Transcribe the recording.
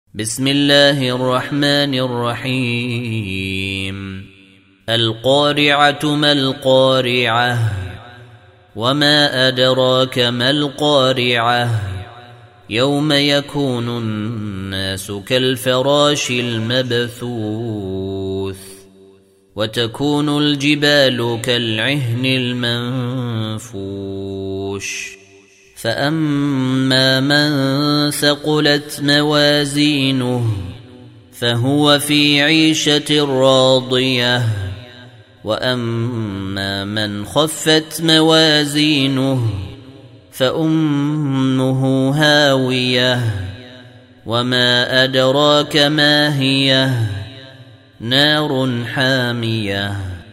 بسم الله الرحمن الرحيم القارعة ما القارعة وما أدراك ما القارعة يوم يكون الناس كالفراش المبثوث وتكون الجبال كالعهن المنفوش فأما من ثقلت موازينه فهو في عيشة راضية وأما من خفت موازينه فأمه هاوية وما أدراك ما هي نار حامية